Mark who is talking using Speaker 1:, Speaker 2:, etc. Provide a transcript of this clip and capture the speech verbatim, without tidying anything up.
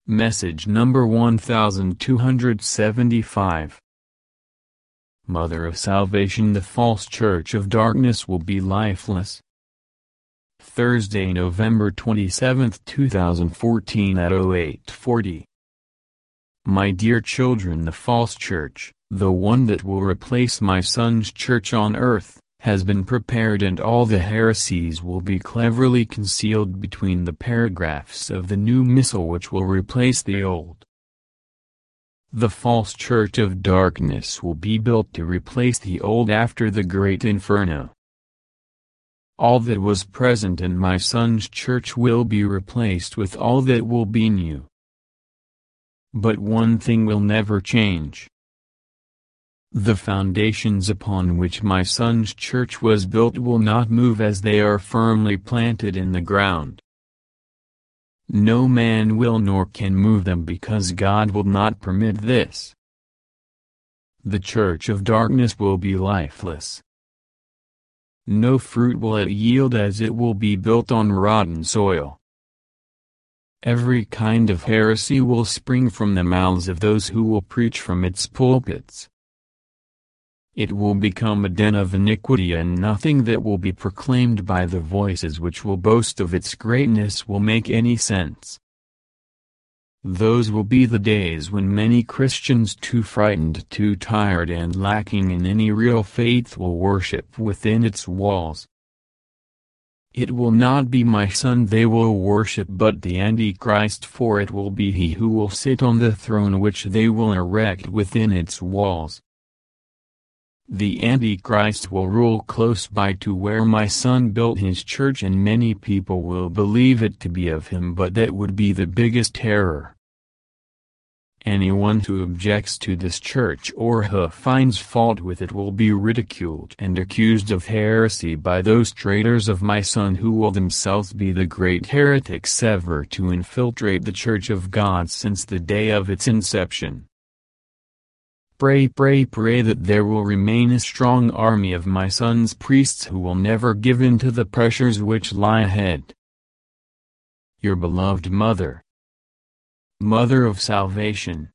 Speaker 1: Message number one thousand two hundred seventy-five. Mother of Salvation, the false church of darkness will be lifeless. Thursday, November twenty-seventh, two thousand fourteen at oh eight forty. My dear children, the false church, the one that will replace my Son's church on earth, has been prepared, and all the heresies will be cleverly concealed between the paragraphs of the new missal which will replace the old. The false church of darkness will be built to replace the old after the great inferno. All that was present in my Son's church will be replaced with all that will be new. But one thing will never change. The foundations upon which my Son's church was built will not move, as they are firmly planted in the ground. No man will nor can move them, because God will not permit this. The church of darkness will be lifeless. No fruit will it yield, as it will be built on rotten soil. Every kind of heresy will spring from the mouths of those who will preach from its pulpits. It will become a den of iniquity, and nothing that will be proclaimed by the voices which will boast of its greatness will make any sense. Those will be the days when many Christians, too frightened, too tired, and lacking in any real faith, will worship within its walls. It will not be my Son they will worship, but the Antichrist, for it will be he who will sit on the throne which they will erect within its walls. The Antichrist will rule close by to where my Son built his church, and many people will believe it to be of him, but that would be the biggest terror. Anyone who objects to this church or who finds fault with it will be ridiculed and accused of heresy by those traitors of my Son, who will themselves be the great heretics ever to infiltrate the church of God since the day of its inception. Pray, pray, pray that there will remain a strong army of my Son's priests who will never give in to the pressures which lie ahead. Your beloved Mother, Mother of Salvation.